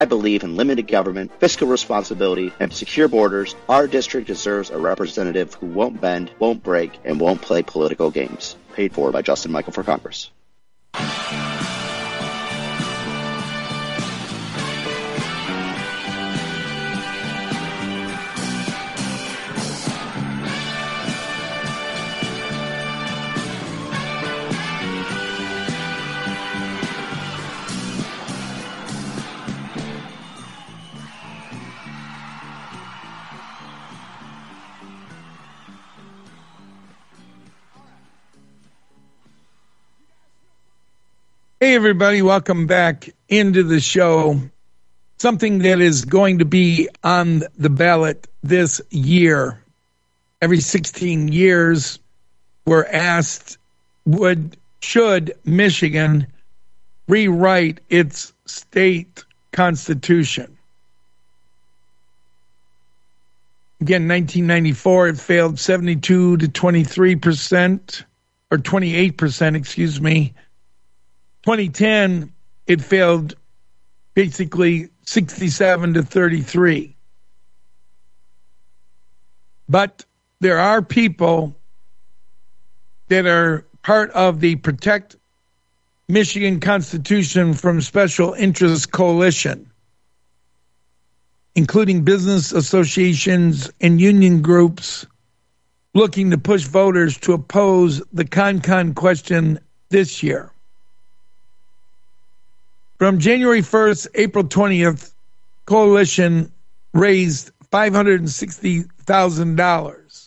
I believe in limited government, fiscal responsibility, and secure borders. Our district deserves a representative who won't bend, won't break, and won't play political games. Paid for by Justin Michael for Congress. Hey, everybody. Welcome back into the show. Something that is going to be on the ballot this year. Every 16 years, we're asked, should Michigan rewrite its state constitution? Again, 1994, it failed 72 to 23%, or 28%, excuse me. 2010, it failed basically 67 to 33. But there are people that are part of the Protect Michigan Constitution from Special Interest Coalition, including business associations and union groups looking to push voters to oppose the CONCON question this year. From January 1st, April 20th, Coalition raised $560,000,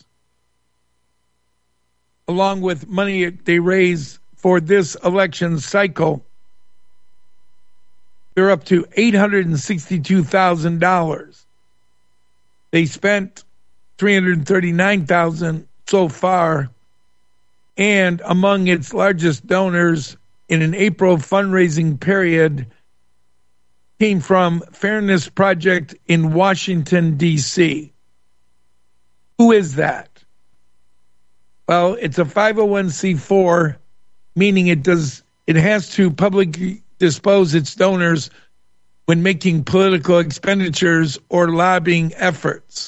along with money they raised for this election cycle. They're up to $862,000. They spent $339,000 so far, and among its largest donors in an April fundraising period came from Fairness Project in Washington, D.C. Who is that? Well, it's a 501c4, meaning it has to publicly disclose its donors when making political expenditures or lobbying efforts.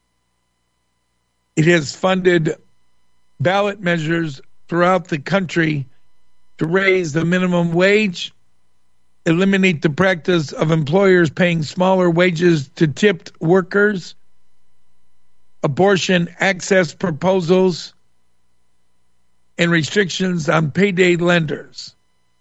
It has funded ballot measures throughout the country to raise the minimum wage, eliminate the practice of employers paying smaller wages to tipped workers, abortion access proposals, and restrictions on payday lenders.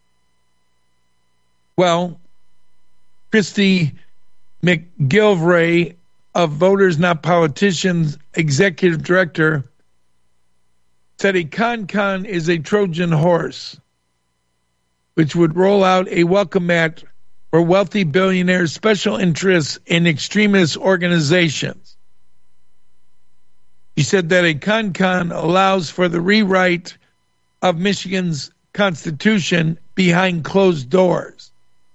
Well, Christy McGilvray of Voters Not Politicians executive director said a CONCON is a Trojan horse, which would roll out a welcome mat for wealthy billionaires, special interests, and extremist organizations. He said that a CONCON allows for the rewrite of Michigan's constitution behind closed doors.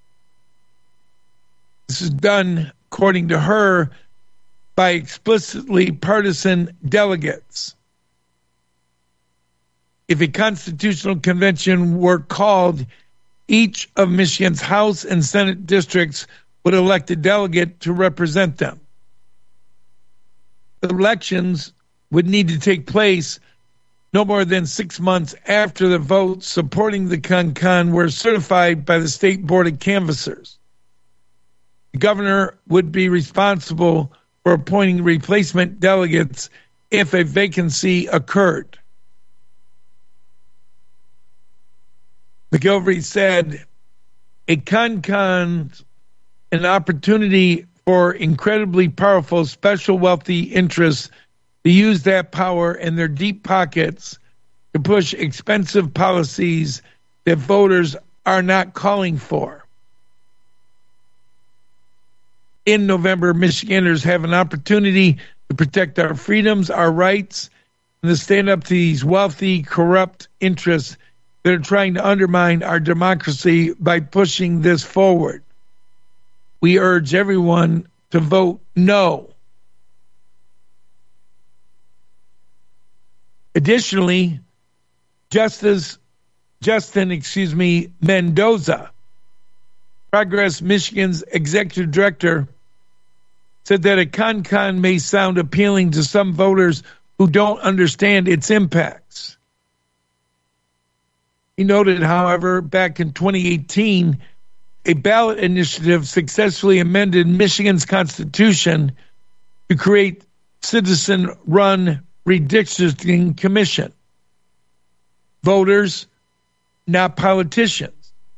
This is done, according to her, by explicitly partisan delegates. If a constitutional convention were called, each of Michigan's House and Senate districts would elect a delegate to represent them. The elections would need to take place no more than 6 months after the votes supporting the CONCON were certified by the State Board of Canvassers. The governor would be responsible for appointing replacement delegates if a vacancy occurred. McGilvray said, a CONCON, an opportunity for incredibly powerful special wealthy interests to use that power in their deep pockets to push expensive policies that voters are not calling for. In November, Michiganders have an opportunity to protect our freedoms, our rights, and to stand up to these wealthy, corrupt interests that are trying to undermine our democracy by pushing this forward. We urge everyone to vote no. Additionally, Justin Mendoza Progress Michigan's executive director, said that a con may sound appealing to some voters who don't understand its impacts. He noted, however, back in 2018, a ballot initiative successfully amended Michigan's constitution to create citizen-run redistricting commission. Voters, not politicians.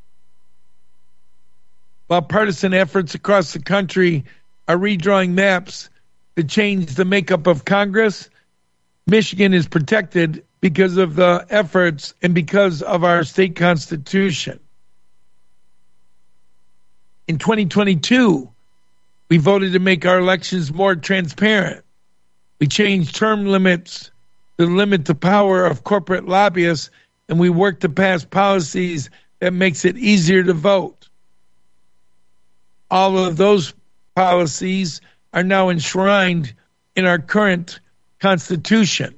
While partisan efforts across the country are redrawing maps to change the makeup of Congress, Michigan is protected because of the efforts and because of our state constitution. In 2022, we voted to make our elections more transparent. We changed term limits to limit the power of corporate lobbyists, and we worked to pass policies that makes it easier to vote. All of those policies are now enshrined in our current Constitution.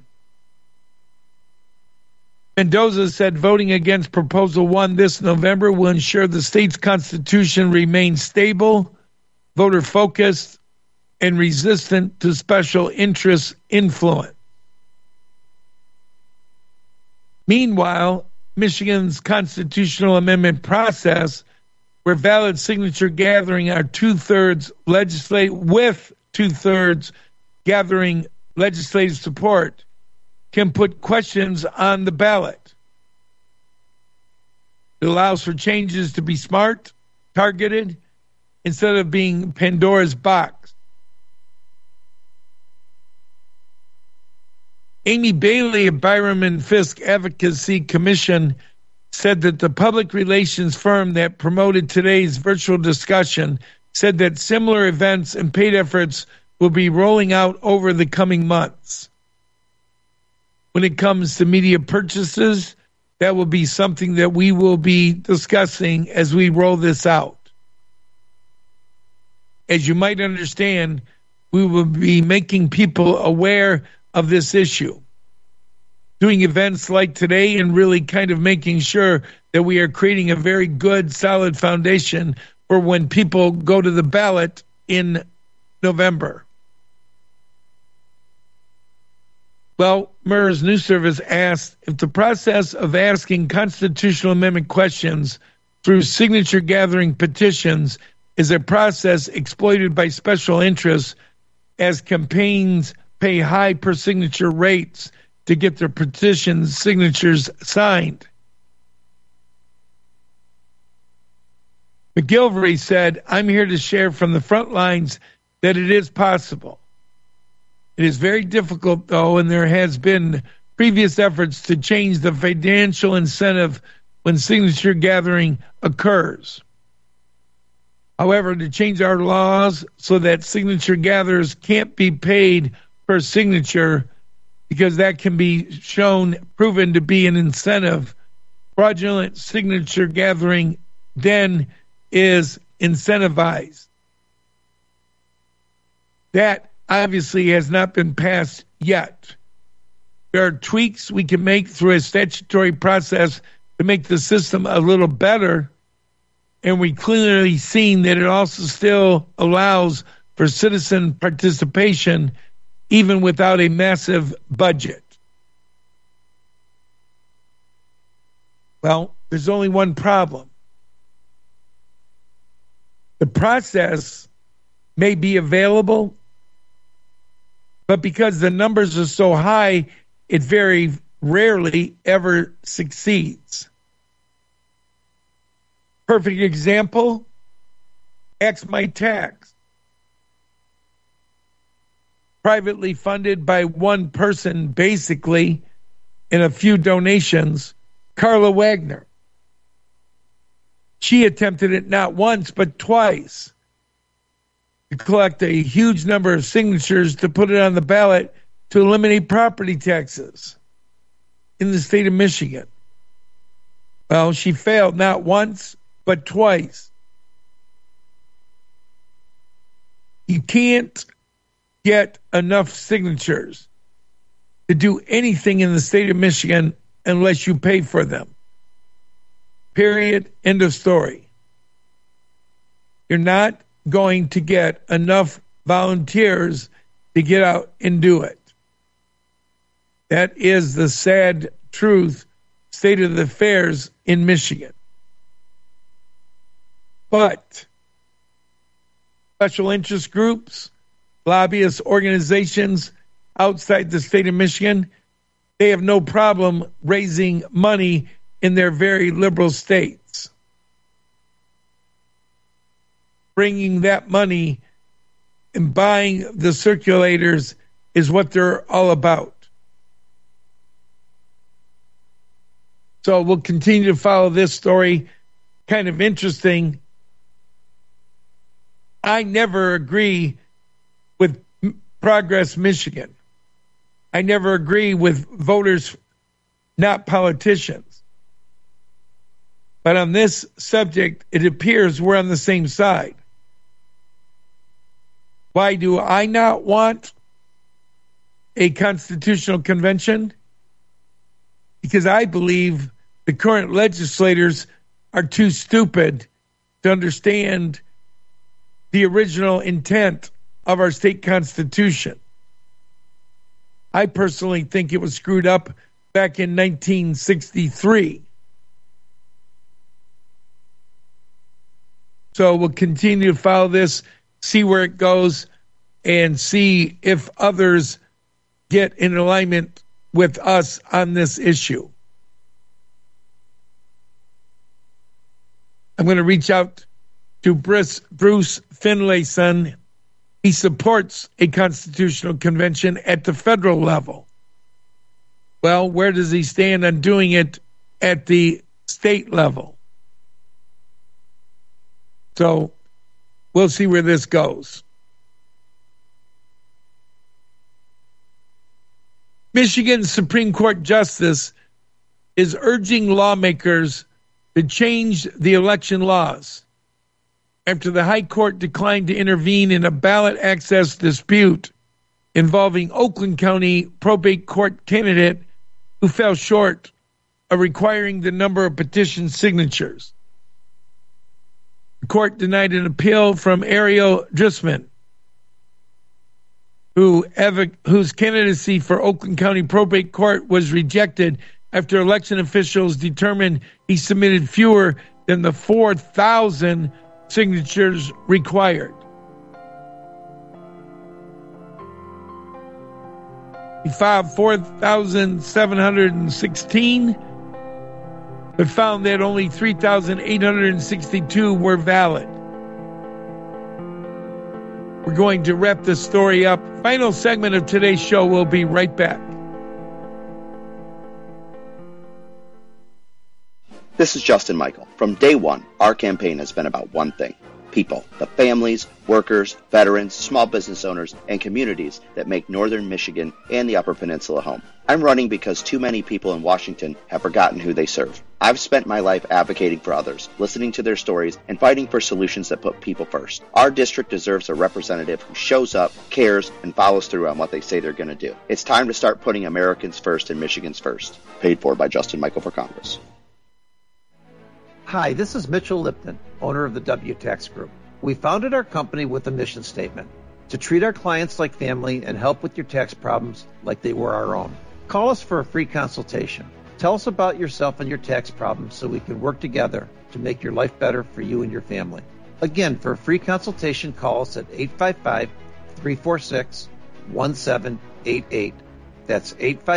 Mendoza said voting against Proposal 1 this November will ensure the state's Constitution remains stable, voter-focused, and resistant to special interest influence. Meanwhile, Michigan's constitutional amendment process, where valid signature gathering are two-thirds gathering legislative support, can put questions on the ballot. It allows for changes to be smart, targeted, instead of being Pandora's box. Amy Bailey of Byram and Fisk Advocacy Commission said that the public relations firm that promoted today's virtual discussion said that similar events and paid efforts will be rolling out over the coming months. When it comes to media purchases, that will be something that we will be discussing as we roll this out. As you might understand, we will be making people aware of this issue. Doing events like today and really kind of making sure that we are creating a very good, solid foundation for when people go to the ballot in November. Well, MERS News Service asked if the process of asking constitutional amendment questions through signature gathering petitions is a process exploited by special interests as campaigns pay high per signature rates to get their petition signatures signed. McGilvery said, "I'm here to share from the front lines that it is possible. It is very difficult, though, and there has been previous efforts to change the financial incentive when signature gathering occurs. However, to change our laws so that signature gatherers can't be paid per signature because that can be proven to be an incentive, fraudulent signature gathering then is incentivized. That obviously has not been passed yet. There are tweaks we can make through a statutory process to make the system a little better, and we clearly seen that it also still allows for citizen participation even without a massive budget." Well, there's only one problem. The process may be available, but because the numbers are so high, it very rarely ever succeeds. Perfect example, X My Tax. Privately funded by one person, basically, and a few donations, Carla Wagner. She attempted it not once, but twice to collect a huge number of signatures to put it on the ballot to eliminate property taxes in the state of Michigan. Well, she failed not once, but twice. You can't get enough signatures to do anything in the state of Michigan unless you pay for them. Period. End of story. you're not going to get enough volunteers to get out and do it. That is the sad truth, state of the affairs in Michigan. But special interest groups, lobbyist organizations outside the state of Michigan, they have no problem raising money in their very liberal states. Bringing that money and buying the circulators is what they're all about. So we'll continue to follow this story. Kind of interesting. I never agree with Progress Michigan. I never agree with voters, not politicians. But on this subject, it appears we're on the same side. Why do I not want a constitutional convention? Because I believe the current legislators are too stupid to understand the original intent of our state constitution. I personally think it was screwed up back in 1963. So we'll continue to follow this, see where it goes, and see if others get in alignment with us on this issue. I'm going to reach out to Bruce Finlayson. He supports a constitutional convention at the federal level. Well, where does he stand on doing it at the state level? So we'll see where this goes. Michigan's Supreme Court Justice is urging lawmakers to change the election laws after the High Court declined to intervene in a ballot access dispute involving Oakland County probate court candidate who fell short of requiring the number of petition signatures. The court denied an appeal from Ariel Drisman, whose candidacy for Oakland County probate court was rejected after election officials determined he submitted fewer than the 4,000 signatures required. He filed 4,716, but found that only 3,862 were valid. We're going to wrap this story up. Final segment of today's show. We'll be right back. This is Justin Michael. From day one, our campaign has been about one thing: people, the families, workers, veterans, small business owners, and communities that make northern Michigan and the Upper Peninsula home. I'm running because too many people in Washington have forgotten who they serve. I've spent my life advocating for others, listening to their stories, and fighting for solutions that put people first. Our district deserves a representative who shows up, cares, and follows through on what they say they're going to do. It's time to start putting Americans first and Michigan's first. Paid for by Justin Michael for Congress. Hi, this is Mitchell Lipton, owner of the WTax Group. We founded our company with a mission statement: to treat our clients like family and help with your tax problems like they were our own. Call us for a free consultation. Tell us about yourself and your tax problems so we can work together to make your life better for you and your family. Again, for a free consultation, call us at 855-346-1788. That's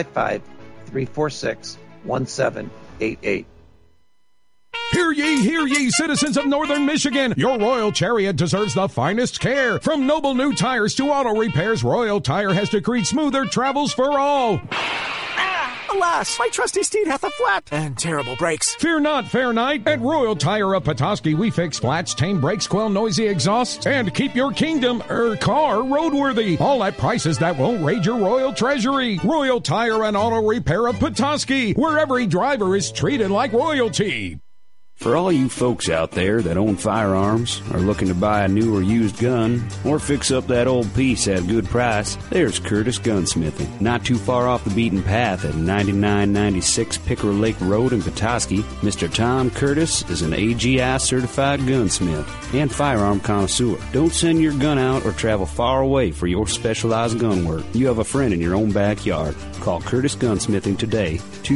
855-346-1788. Hear ye, citizens of northern Michigan. Your Royal Chariot deserves the finest care. From noble new tires to auto repairs, Royal Tire has decreed smoother travels for all. Alas, my trusty steed hath a flat and terrible brakes. Fear not, fair knight. At Royal Tire of Petoskey, we fix flats, tame brakes, quell noisy exhausts, and keep your kingdom, car, roadworthy. All at prices that won't raid your royal treasury. Royal Tire and Auto Repair of Petoskey, where every driver is treated like royalty. For all you folks out there that own firearms, are looking to buy a new or used gun, or fix up that old piece at a good price, there's Curtis Gunsmithing. Not too far off the beaten path at 9996 Pickerel Lake Road in Petoskey, Mr. Tom Curtis is an AGI certified gunsmith and firearm connoisseur. Don't send your gun out or travel far away for your specialized gun work. You have a friend in your own backyard. Call Curtis Gunsmithing today,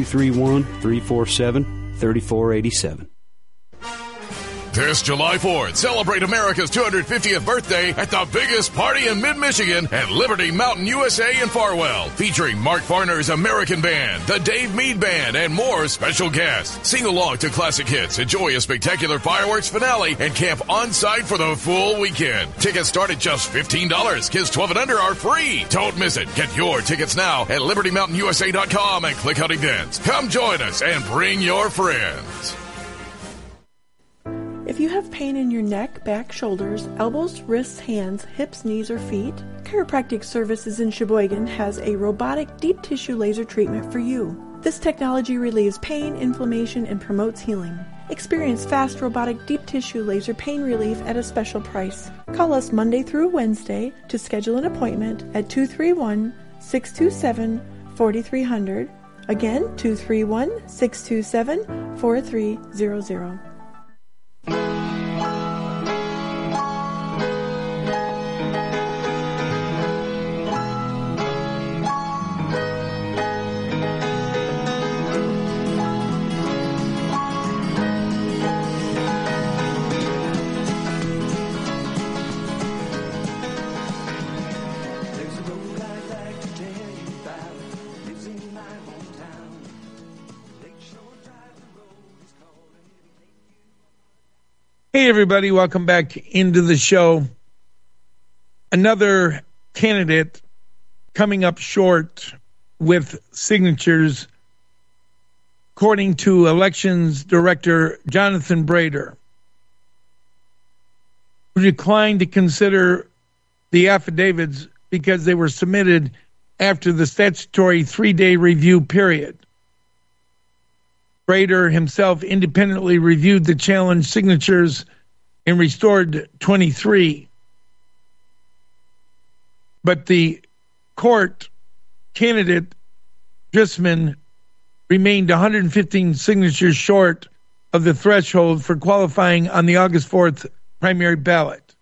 231-347-3487. This July 4th, celebrate America's 250th birthday at the biggest party in mid-Michigan at Liberty Mountain USA in Farwell, featuring Mark Farner's American Band, the Dave Mead Band, and more special guests. Sing along to classic hits, enjoy a spectacular fireworks finale, and camp on-site for the full weekend. Tickets start at just $15. Kids 12 and under are free. Don't miss it. Get your tickets now at LibertyMountainUSA.com and click on events. Come join us and bring your friends. If you have pain in your neck, back, shoulders, elbows, wrists, hands, hips, knees, or feet, Chiropractic Services in Sheboygan has a robotic deep tissue laser treatment for you. This technology relieves pain, inflammation, and promotes healing. Experience fast robotic deep tissue laser pain relief at a special price. Call us Monday through Wednesday to schedule an appointment at 231-627-4300. Again, 231-627-4300. Hey, everybody. Welcome back into the show. Another candidate coming up short with signatures, according to Elections Director Jonathan Brader, who declined to consider the affidavits because they were submitted after the statutory 3-day review period. Brader himself independently reviewed the challenge signatures and restored 23. But the court candidate, Drisman, remained 115 signatures short of the threshold for qualifying on the August 4th primary ballot.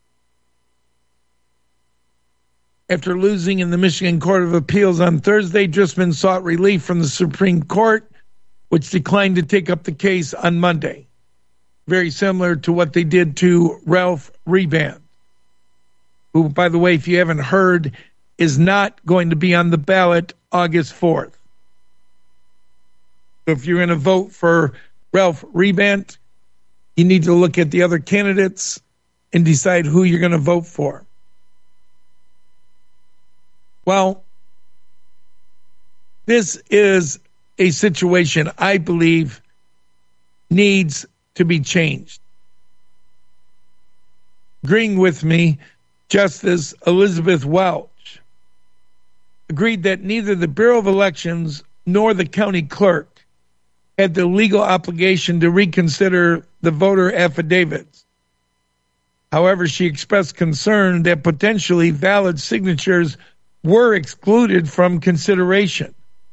After losing in the Michigan Court of Appeals on Thursday, Drisman sought relief from the Supreme Court, which declined to take up the case on Monday. Very similar to what they did to Ralph Reband, who, by the way, if you haven't heard, is not going to be on the ballot August 4th. So if you're going to vote for Ralph Reband, you need to look at the other candidates and decide who you're going to vote for. Well, this is a situation I believe needs to be changed. Agreeing with me, Justice Elizabeth Welch agreed that neither the Bureau of Elections nor the county clerk had the legal obligation to reconsider the voter affidavits. However, she expressed concern that potentially valid signatures were excluded from consideration.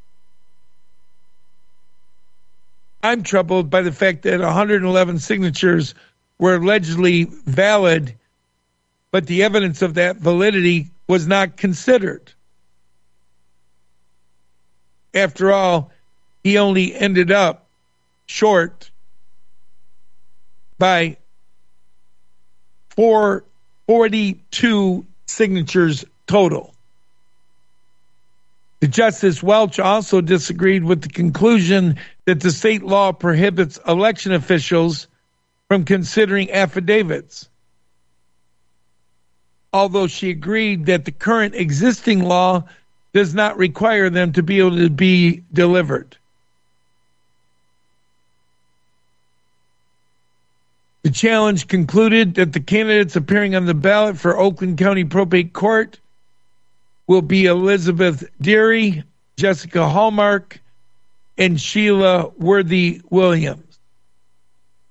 I'm troubled by the fact that 111 signatures were allegedly valid, but the evidence of that validity was not considered. After all, he only ended up short by 442 signatures total. The Justice Welch also disagreed with the conclusion that the state law prohibits election officials from considering affidavits, although she agreed that the current existing law does not require them to be able to be delivered. The challenge concluded that the candidates appearing on the ballot for Oakland County Probate Court will be Elizabeth Deary, Jessica Hallmark, and Sheila Worthy Williams.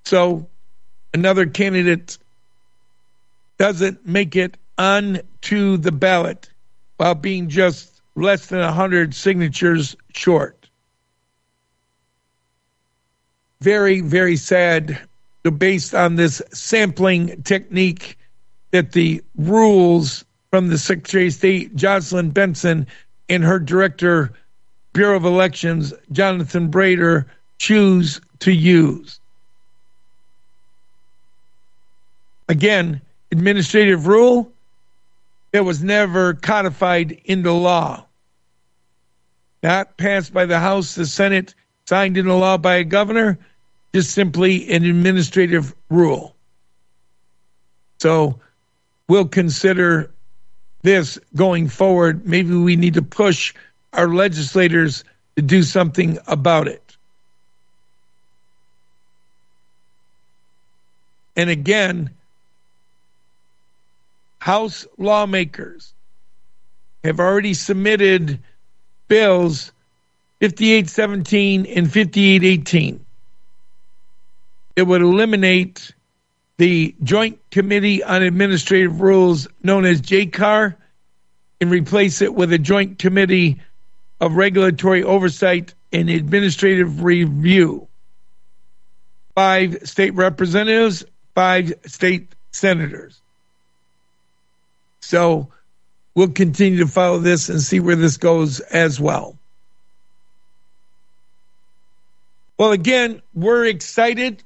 So another candidate doesn't make it onto the ballot while being just less than 100 signatures short. Very, very sad, based on this sampling technique that the rules from the Secretary of State, Jocelyn Benson, and her Director, Bureau of Elections, Jonathan Brader, choose to use. Again, administrative rule that was never codified into law. Not passed by the House, the Senate, signed into law by a governor, just simply an administrative rule. So we'll consider this going forward. Maybe we need to push our legislators to do something about it. And again, House lawmakers have already submitted bills 5817 and 5818. It would eliminate the Joint Committee on Administrative Rules, known as JCAR, and replace it with a Joint Committee of Regulatory Oversight and Administrative Review. 5 state representatives, 5 state senators. So we'll continue to follow this and see where this goes as well. Well, again, we're excited.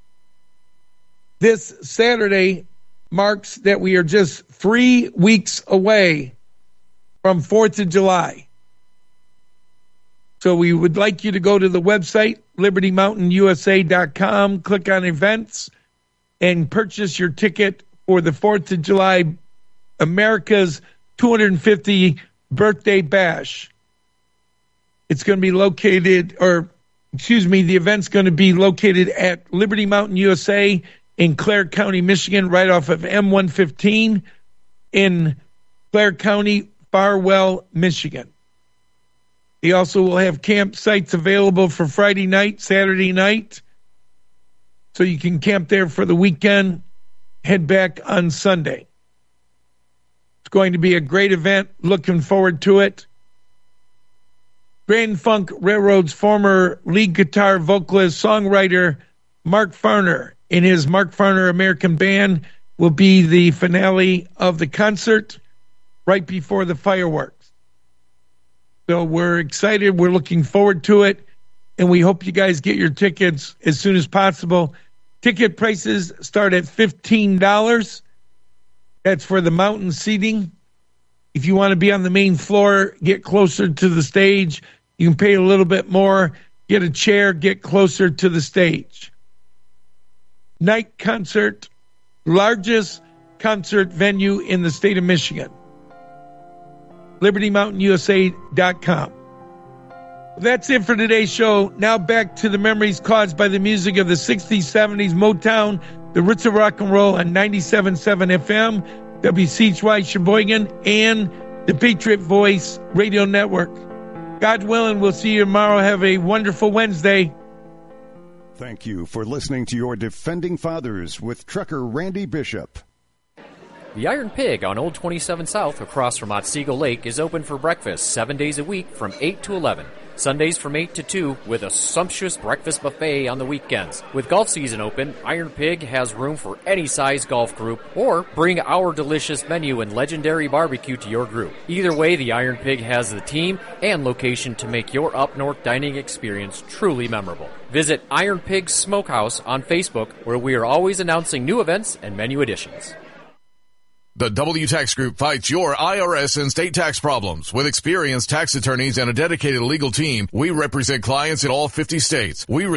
This Saturday marks that we are just 3 weeks away from 4th of July. So we would like you to go to the website, libertymountainusa.com, click on events, and purchase your ticket for the 4th of July, America's 250 birthday bash. It's going to be the event's going to be located at Liberty Mountain USA in Clare County, Michigan, right off of M115 in Clare County, Farwell, Michigan. They also will have campsites available for Friday night, Saturday night, so you can camp there for the weekend, head back on Sunday. It's going to be a great event. Looking forward to it. Grand Funk Railroad's former lead guitar vocalist, songwriter Mark Farner and his Mark Farner American Band will be the finale of the concert right before the fireworks. So we're excited. We're looking forward to it, and we hope you guys get your tickets as soon as possible. Ticket prices start at $15. That's for the mountain seating. If you want to be on the main floor, get closer to the stage. You can pay a little bit more, get a chair, get closer to the stage. Night concert, largest concert venue in the state of Michigan. LibertyMountainUSA.com. That's it for today's show. Now back to the memories caused by the music of the 60s, 70s, Motown, the roots of rock and roll on 97.7 FM, WCHY Sheboygan, and the Patriot Voice Radio Network. God willing, we'll see you tomorrow. Have a wonderful Wednesday. Thank you for listening to your Defending Fathers with trucker Randy Bishop. The Iron Pig on Old 27 South across from Otsego Lake is open for breakfast 7 days a week from 8 to 11. Sundays from 8 to 2 with a sumptuous breakfast buffet on the weekends. With golf season open, Iron Pig has room for any size golf group, or bring our delicious menu and legendary barbecue to your group. Either way, the Iron Pig has the team and location to make your up-north dining experience truly memorable. Visit Iron Pig Smokehouse on Facebook, where we are always announcing new events and menu additions. The WTax Group fights your IRS and state tax problems. With experienced tax attorneys and a dedicated legal team, we represent clients in all 50 states. We